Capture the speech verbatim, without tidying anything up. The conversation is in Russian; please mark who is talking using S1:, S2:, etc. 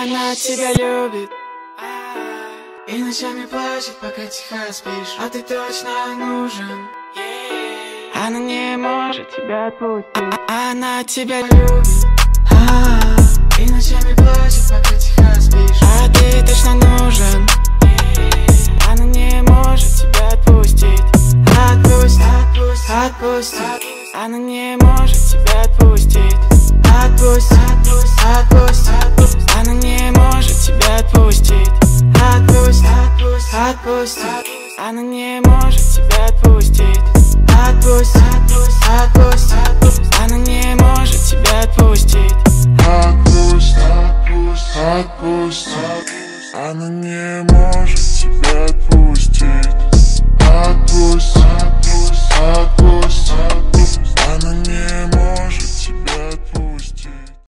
S1: Она тебя любит и ночами плачет, пока тихо спишь, а ты точно нужен. Она не может тебя отпустить. Она тебя любит и ночами плачет, пока тихо спишь, а ты точно нужен. Она не может тебя отпустить. Отпусти, отпусти, отпусти. Она не может тебя отпустить. Отпусти, отпусти, отпусти. Она не может тебя отпустить. Отпусти, отпусти, отпусти. Она не может тебя отпустить. Отпусти, отпусти, отпусти. Она не может тебя отпустить.
S2: Отпусти, отпусти, отпусти. Она не может тебя отпустить.